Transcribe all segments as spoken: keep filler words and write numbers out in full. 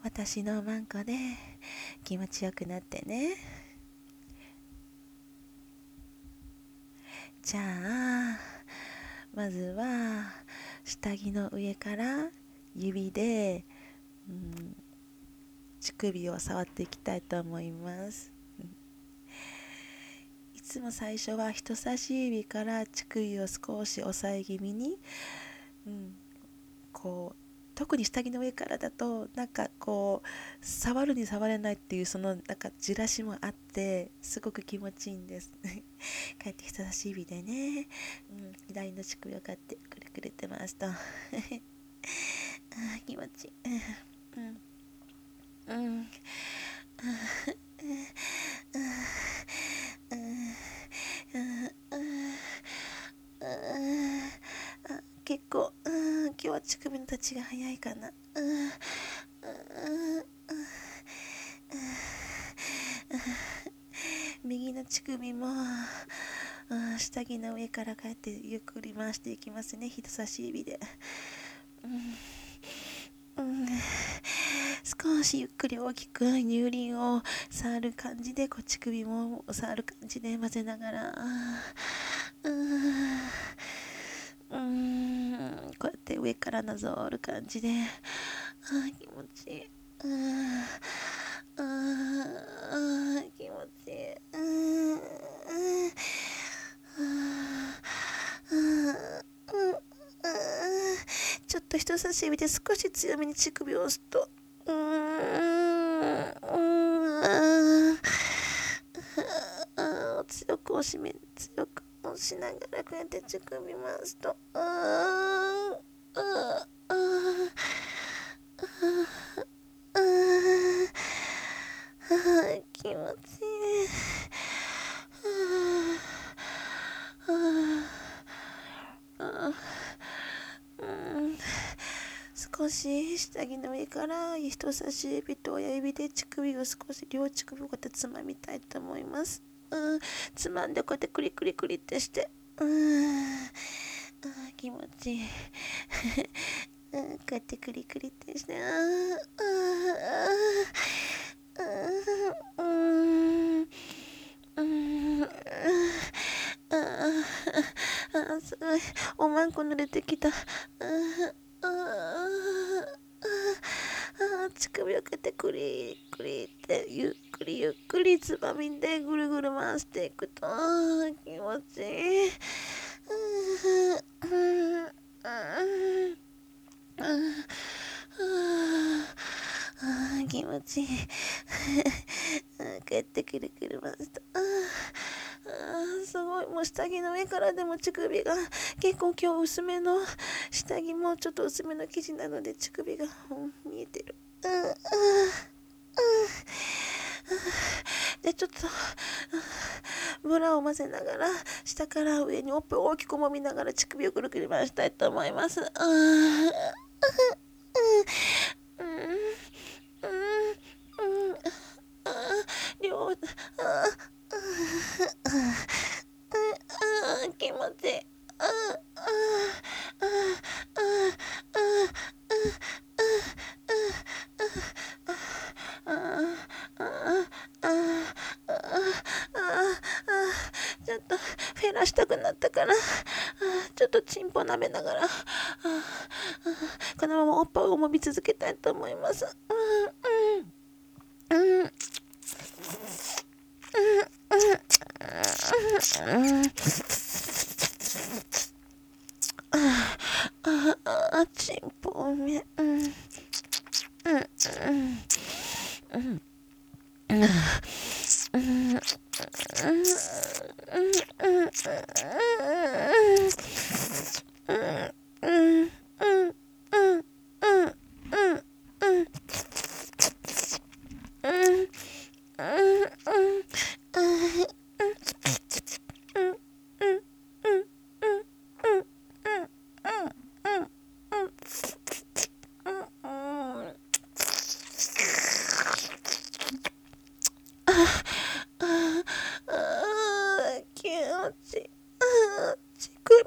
私のマンコで気持ちよくなってね。じゃあまずは下着の上から指で、うん、乳首を触っていきたいと思います。いつも最初は人差し指から乳首を少し押さえ気味に、うん、こう特に下着の上からだとなんかこう触るに触れないっていうそのなんかじらしもあってすごく気持ちいいんです。こうやって人差し指でね、うん、左の乳首をこうやってくるくるって回すとあ気持ちいい。うんうんうん結構、うん、今日は乳首の立ちが早いかな。うんうんうん右の乳首も、うん、下着の上からこうやってゆっくり回していきますね、人差し指で。うんうん、少しゆっくり大きく乳輪を触る感じで、こう乳首も触る感じで混ぜながら、うん、うん、こうやって上からなぞる感じで、あ気持ちいい。うんあ気持ちいい。うんちょっと人差し指で少し強めに乳首を押すと、うーん強く押しめ強く押しながらこうやって乳首回すと、うーんうー気持ちいい。少し下着の上から人差し指と親指で乳首を少し両乳首をこうやってつまみたいと思います。うん、つまんでこうやってクリクリクリってして、うん、あ気持ちいい。うん、こうやってクリクリってして、あああうんうんあすごいおまんこ濡れてきた。あああ乳首をかけてクリクリってゆっくりゆっくりつまみでぐるぐる回していくと気持ちいい。気持ちいい。帰ってくるくる回すとああすごい。もう下着の上からでも乳首が結構今日薄めの下着もちょっと薄めの生地なので乳首が、うん、見えてる。うんうんうんでちょっとブラを混ぜながら下から上におっぱいを大きく揉みながら乳首をくるくる回したいと思います。うん両ああ気持ちいい。あああちょっとフェラしたくなったからちょっとチンポ舐めながらこのままおっぱいを揉み続けたいと思います。うんうんうんあチンポめうんうんうんうんうん気持ちいい。乳首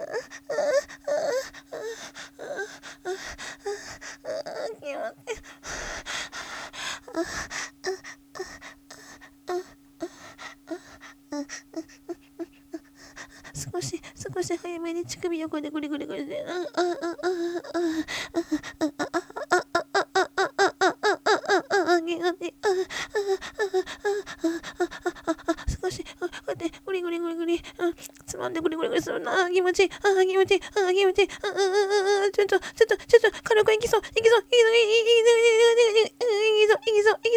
少し少し早めに乳首横でグリグリグリで、少しこうやってグリグリグリグリつまんでグリグリグリするな。気持ちいい、あ気持ちいい、あ気持ちいい、あちょっとちょっとちょっと軽くいきそう、いきそう、いきそう、いきそう、いきそう、いきそう、いき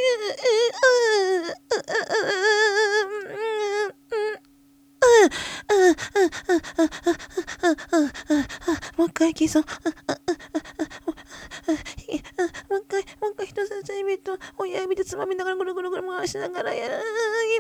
そう、もう一回いきそう。もう一回、もう一回人差し指と親指でつまみながらぐるぐるぐる回しながらやる。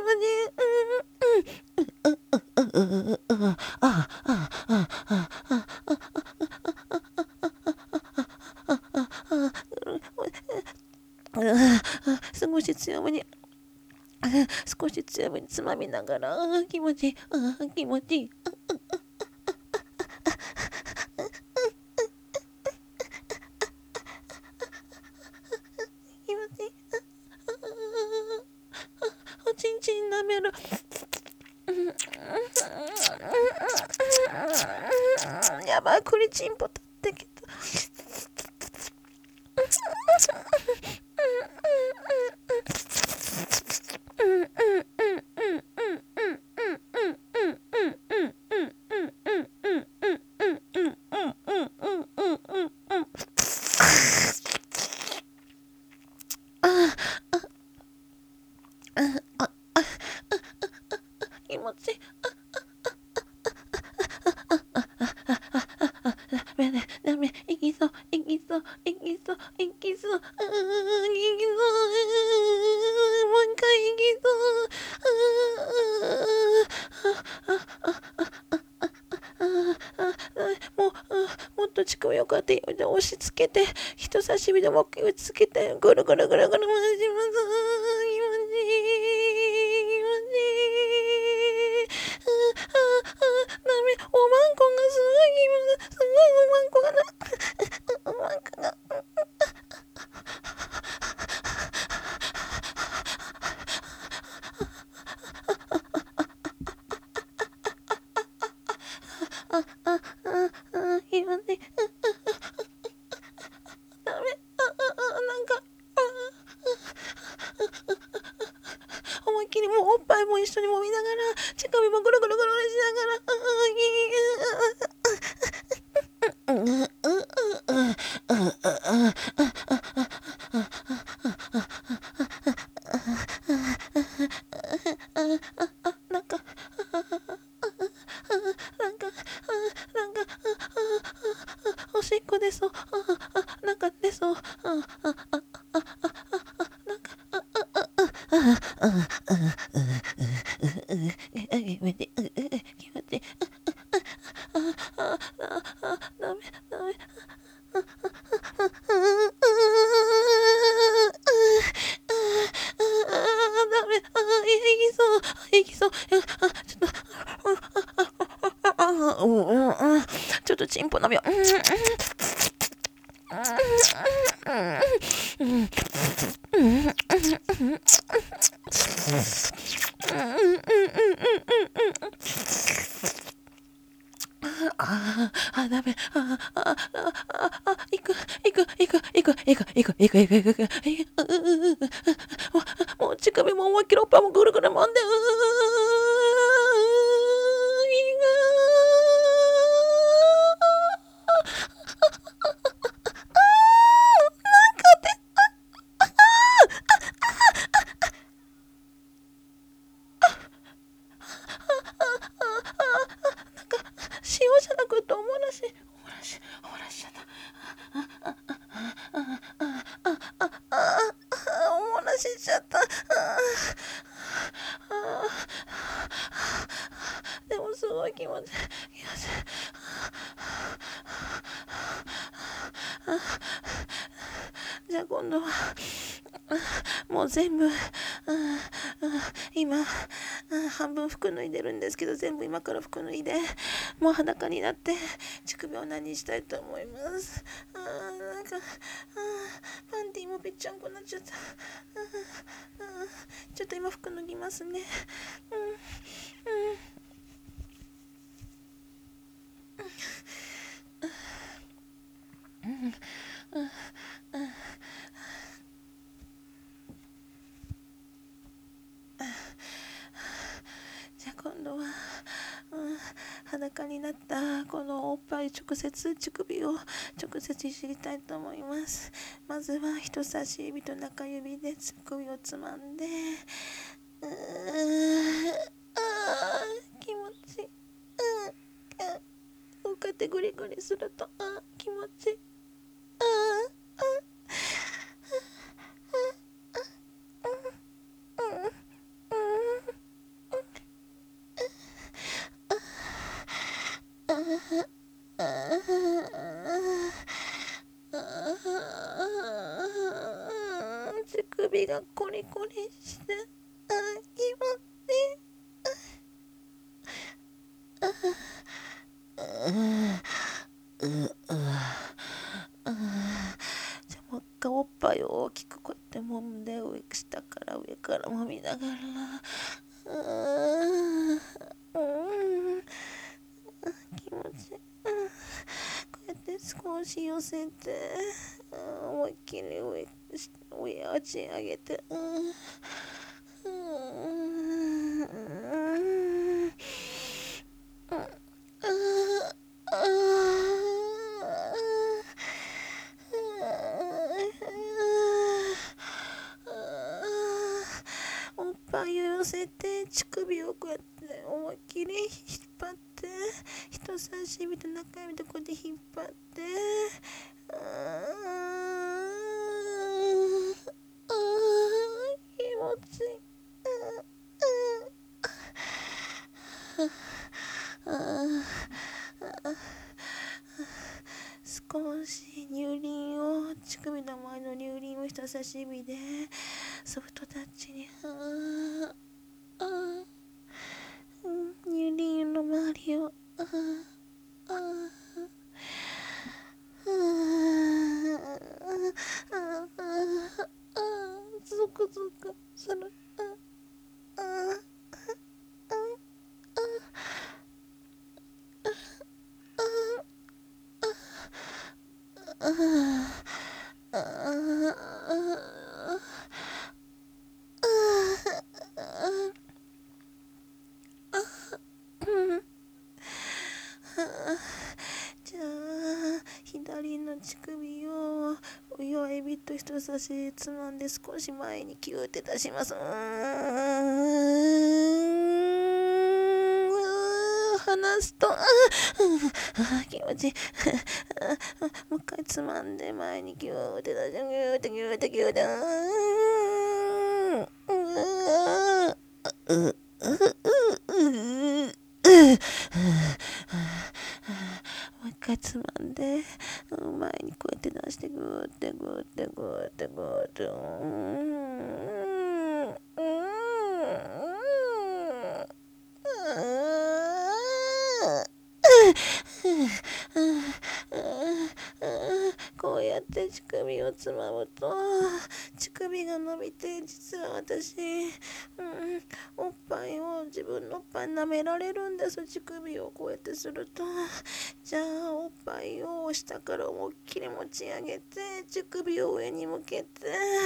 少し強めに、少し強めにつまみながら、気持ちいい、気持ちいい。おちんちん舐める。やばい、これチンポ立ってきた。気持ちいい。ダメダメ、いきそう、いきそう、いきそう、いきそう、うーん、いきそう、もう一回いきそう、もう、もっと乳首をこうやって押し付けて、人差し指でもう打ちつけて、ぐるぐるぐるぐる回します。気持ちいい、気持ちいい。ダメ、おまんこがすごい今、すごいおまんこがな、おまんこが。あ、あ、あ、あ、今ね、ダメ、あ、あ、あ、なんか、思いっきりもうおっぱいも一緒に揉みながら、乳首もぐるぐるぐるぐるしながら、なんか、なんか、なんか、おしっこ出そう、なんか出そう、なんか、気持ちいい、気持ちいい、ダメ、ダメ、ダメ、いきそう、いきそう、ちょっと、ちょっとチンポ舐めよう。ああ、ダメ。ああ、ああ、あ、行く、行く、行く、行く、行く、行く、行く、行く、行く、行く。もう乳首も思いっきりおっぱいもぐるぐる回んで、うーしおもらしおもらしちゃった。ああああああああおもらししちゃった。ああでもすごい気持ちいい気持ちいい。じゃあ今度はもう全部今半分服脱いでるんですけど、全部今から服脱いでもう裸になって乳首を何にしたいと思います。あーなんかあパンティーもぺっちゃんこになっちゃった。あちょっと今服脱ぎますね。うんうんじゃあ今度は、うん、裸になったこのおっぱい直接乳首を直接いじりたいと思います。まずは人差し指と中指で乳首をつまんで、うーあー気持ちいい。うんこうやってグリグリするとあ気持ちいい。あ乳首がコリコリしてあ気持ちいい。じゃあもう一回おっぱいを大きくこうやって揉んで上下から上から揉みながらうーんうん気持ちいい。うんこうやって少し寄せてうん思いっきり上上足上げてうんうんうんおっぱいを寄せて乳首をこうやって思いっきり引っ張って人差し指と中指とこうやって引っ張ってああ気持ちいい。少し乳輪を乳首の前の乳輪を人差し指でソフトタッチにああ乳輪の周りをああゾクゾクする。じゃあ左の乳首を親指と人差し指つまんで少し前にキューって出します。うーん離すとあ気持ちいい。もう一回つまんで前にキューって出してギューってギューってギューってうーんもう一回つまんで前にこうやって出してグーってグーってグーってグーってうーんうこうやって乳首をつまむと乳首が伸びて実は私、うん、おっぱいを自分のおっぱい舐められるんです。乳首をこうやってするとじゃあおっぱいを下から思いっきり持ち上げて乳首を上に向けて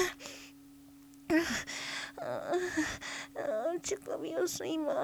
乳首を吸います。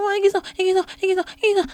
もういけそう、いけそう、いけそう、いけそう。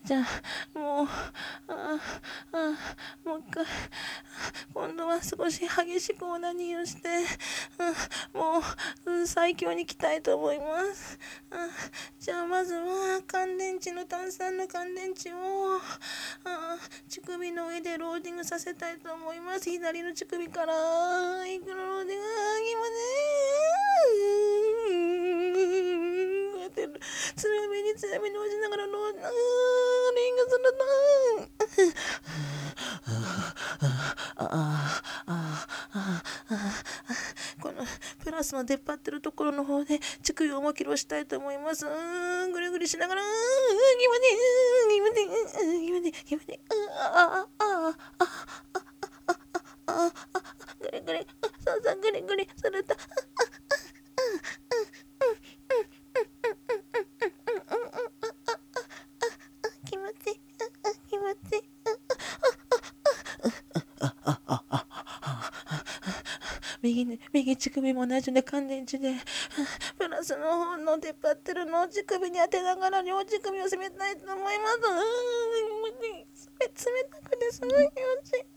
じゃあもうああもう一回今度は少し激しくオナニーをして、うん、もう、うん、最強にいきたいと思います。うん、じゃあまずは乾電池の炭酸の乾電池をあ乳首の上でローディングさせたいと思います。左の乳首からいくらローディング、今ねこうやって強めに強めに押しながらローディングするとああああこのプラスの出っ張ってるところの方で乳首を思いっきり押したいと思います。うーんぐりぐりしながら、うーんぎまねーぎまねーぎまねーぎまねーああああああぐりぐりそうそうぐりぐりすると気持ちいい気持ちいい右ね、右乳首も同じで乾電池でプラスの方の出っ張ってるのを乳首に当てながら両乳首を攻めたいと思います。うーん冷たくてすごい気持ちいい。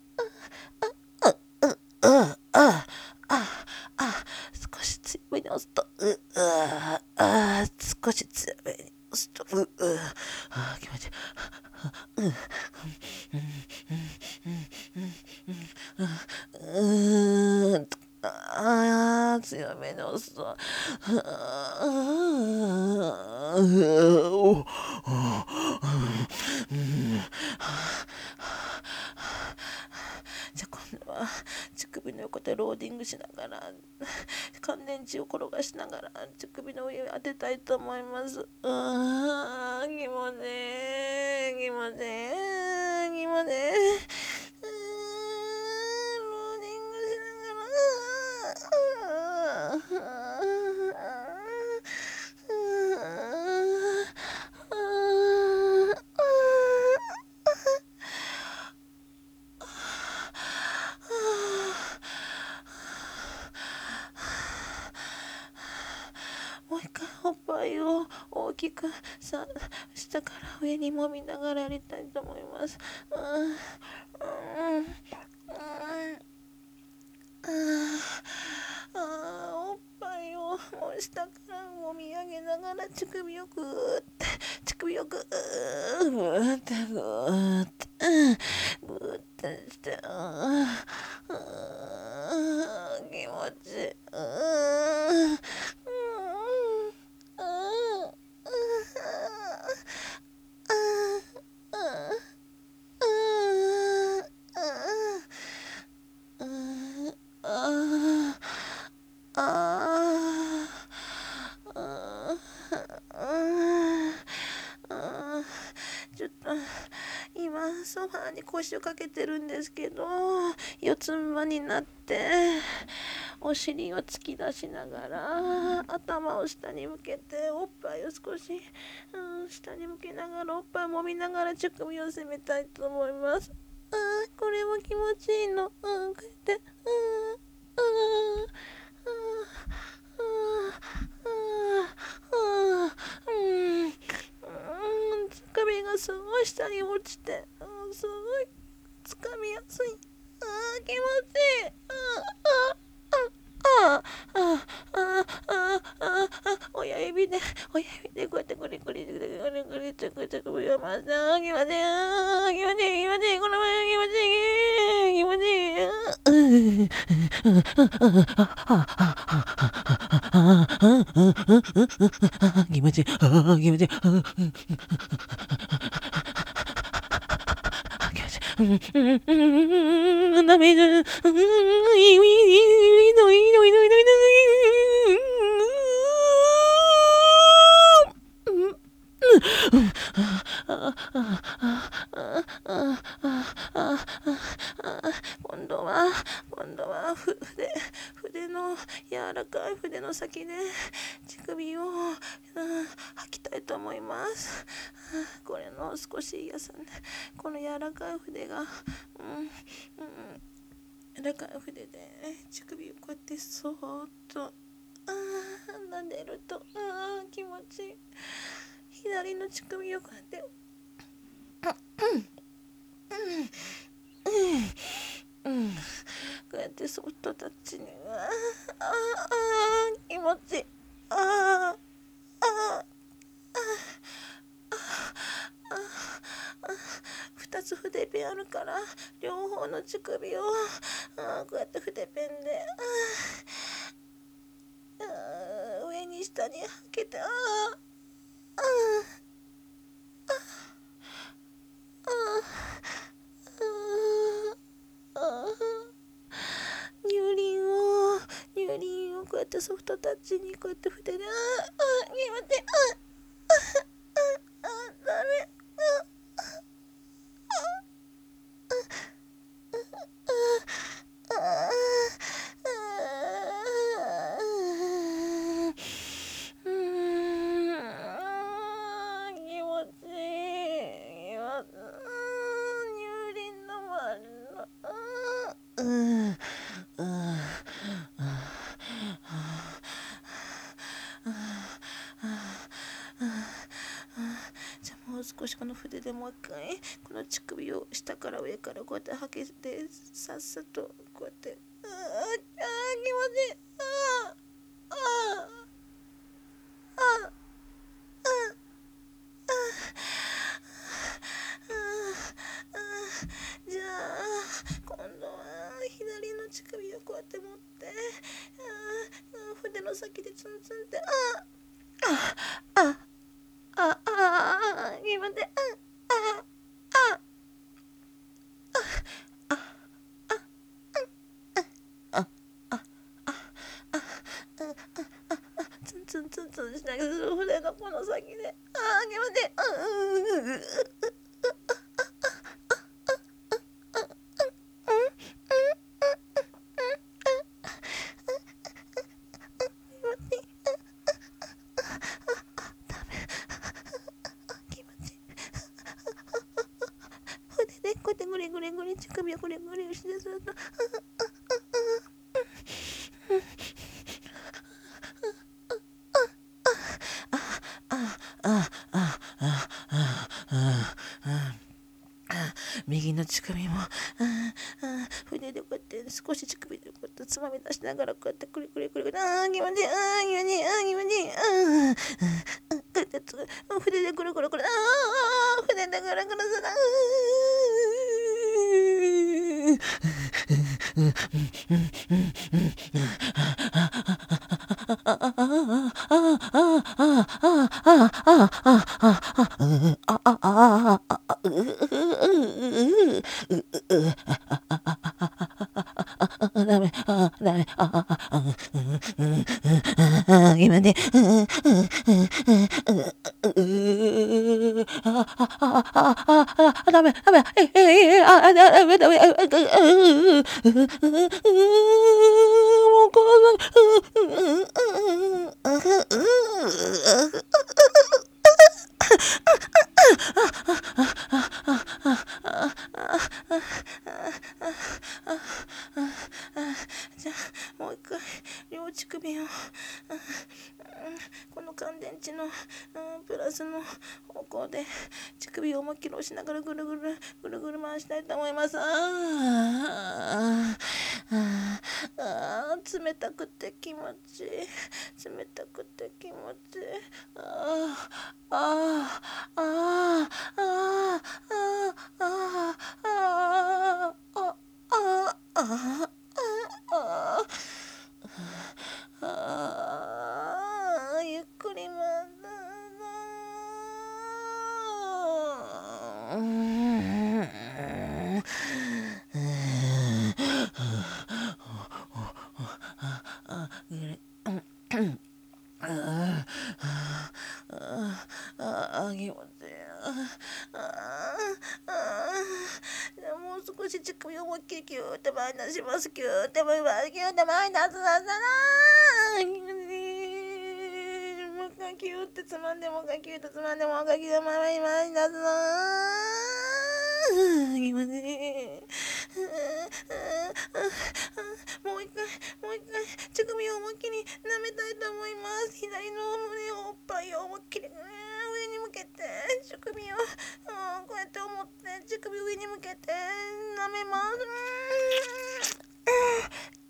ああああ少し強めに押すとうああ少し強めに押すとうあ気持ちいい。うんうんうんうんうんああ強めに押すとじゃあ今度は乳首の横でローディングしながら乾電池を転がしながら乳首の上を当てたいと思います。あー気持ちいい気持ちいい気持ちいいもう一回おっぱいを大きくさ下から上に揉みながらやりたいと思います。うんうんうんあおっぱいをもう下から揉み上げながら乳首をグーって乳首をグーグーってグーってグーってしてああ気持ちいいうんちょっと今ソファーに腰をかけてるんですけど四つん這いになってお尻を突き出しながら頭を下に向けておっぱいを少し、うん、下に向けながらおっぱいを揉みながら乳首を攻めたいと思います。あーこれも気持ちいいの、うん、こうやってうんうんうんうんつかみがすごい下に落ちて、うん、すごいつかみやすい。あー気持ちいい。あああああああ親指で親指でこうやってグリグリグリグリグリグリってこうやって首を回してあ気持ちいいあ気持ちいい気持ちいいこの前気持ちいい気持ちいい気持ちいいあ気持ちいい涙うんいいのいいのいいのいいのいい今度は今度は筆筆の柔らかい筆の先で乳首を、うん、吐きたいと思います。これの少し癒さんでこの柔らかい筆が、うんうん、柔らかい筆で乳首をこうやってそーっとあー撫でるとあー気持ちいい。左の乳首をこうやってってソフトタッチに、あああ気持ちいい、ああああふたつ筆ペンあるから両方の乳首をあこうやって筆ペンであ上に下にはけて、ああ乳輪を乳輪をこうやってソフトタッチにこうやって筆で、ああ気持ちいい、ああダメ、うん、気持ちいい、今、うん、乳輪の周りの、うん、うん、うん、じゃあもう少しこの筆でもう一回この乳首を下から上からこうやってはけてさっさとこうやって、ああ気持ちいい、あああああじゃあ今度は左の乳首をこうやって持ってあ筆の先でツンツンって、ああああああ気持ちいい、ああツンツンツンツンしながら筆のこの先で、ああ気持ちいい、うんうんうんうん気持ちいい、筆でこうやってグリグリグリ乳首をグリグリしてすると、右の乳首も、ああ筆でこうやって少し乳首でこうやってつまみ出しながらこうやってクリクリクリクリ、ああ気持ちいい、ああ気持ちいい、ああ気持ちいい、ああこうやってつ筆でくるくるくる、ああ筆でくるくるする、ダメ、あダメ、あああ今ね、ダメ、ダメ、ええあダメ、ダメ、もうこじゃあもう一回両乳首をこの乾電池のプラスの方向で乳首を思いっきり押しながらぐるぐるぐるぐる回したいと思います。あああ冷たくて気持ちいい、冷たくて気持ちいい、ああああああああああああああゆっくりまあ気持ちいい、もう少し乳首を思いっきりキューって前に出します。キューって前にキューって前に出すなさなもう一回キューってつまんでもう一回キューってつまんでもう一回キューって前に前に出すな気持ちいい、もう一回もう一回乳首を思いっきり舐めたいと思います。左の胸をおっぱいを思いっきり上に向けて乳首をこうやって思って乳首を上に向けて舐めます。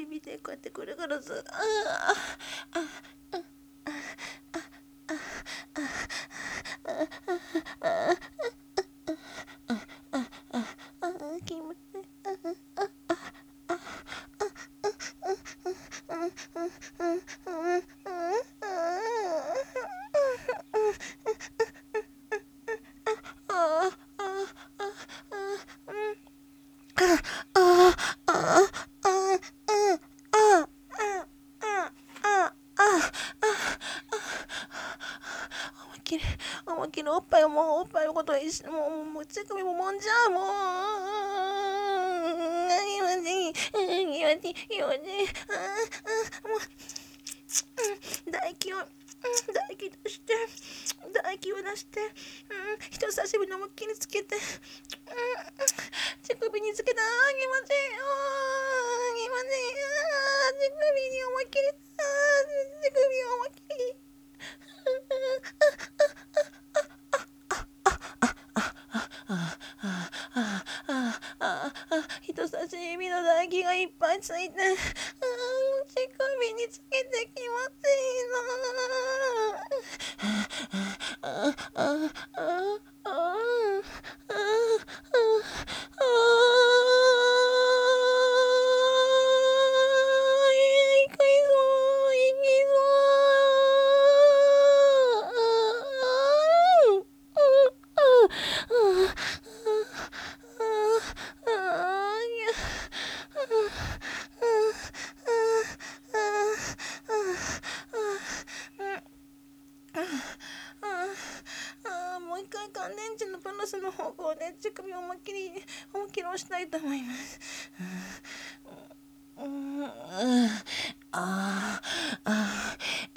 指でこうやってぐるぐるず、ああああ気持ちいい。思いっきり思いっきりおっぱいをもうおっぱいのことを一緒もうもう乳首ももんじゃうもう気持ちいい気持ちいい気持ちいい気持ちいいもう唾液を唾液出して唾液を出して、うん、人差し指の思いっきりつけて、うん、乳首につけた。気持ちいい気持ちいい乳首に思いっきり乳首を思いっきり人差し指の唾液がいっぱいついて、乳首につけて気持ちいいもう一回乾電池のプラスの方向で乳首を思いっきり思いっきり押したいと思います。うんうんああああ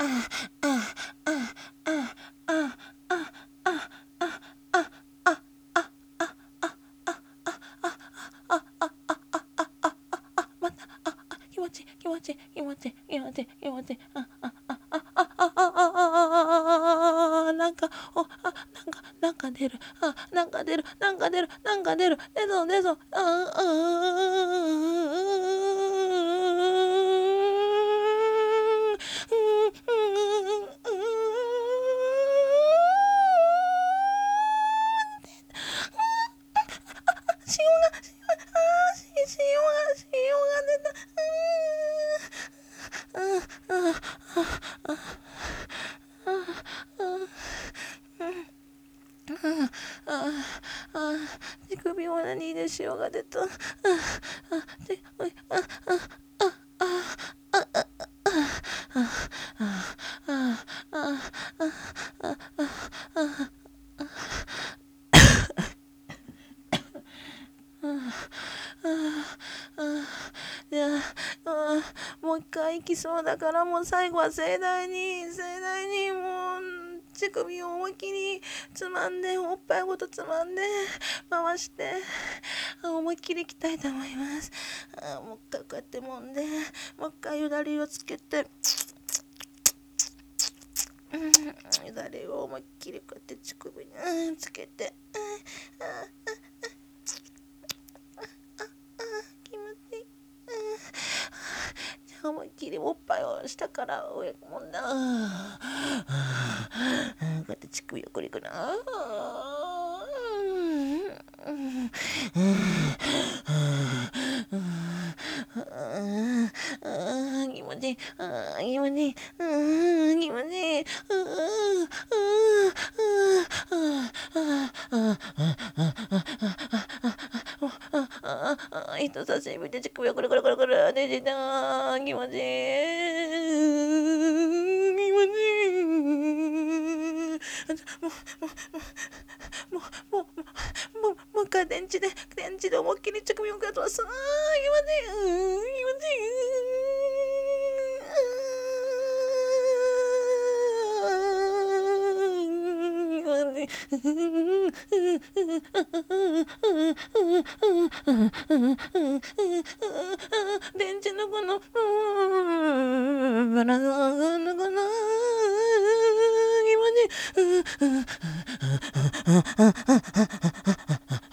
またああ気持ちいい気持ちいい気持ちいい気持ちいい気持ちいいああああああああなんかおあなんかなんか出るあなんか出るなんか出るなんか出る出そう出そうああ塩が塩があし塩が塩が出た乳首オナニーで塩が出た。ああでああああああじゃあもう一回行きそうだからもう最後は盛大に盛大にもう乳首を思いっきりつまんでおっぱいごとつまんで回して思いっきりいきたいと思います。あもう一回こうやってもんでもう一回よだれをつけてうん、よだれを思いっきりこうやって乳首に、うん、つけて、うん、ああ気持ちいい、うん、じゃあ思いっきりおっぱいを下から上もんだ、うん、こうやって乳首をくりくりな、気持ちいい、気持ちいい、気持ちいい、人差し指で乳首をくるくるくるくるねじた気持ちいい気持ちいいもうもうもうもうもうもう一回電池で電池で思いっきり乳首をくるとさあ気持ちいい気持ちい電池のこのバラのこの気持ちいい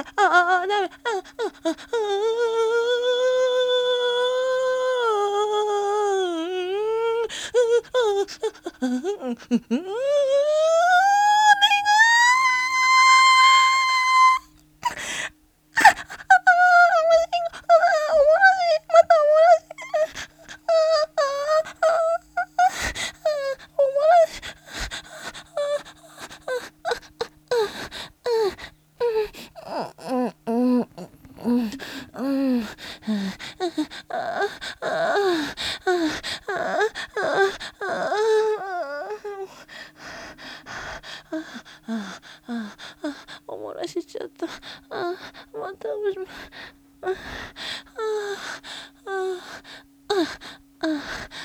あああダメ、おもらしちゃった。あまたおしまあああああ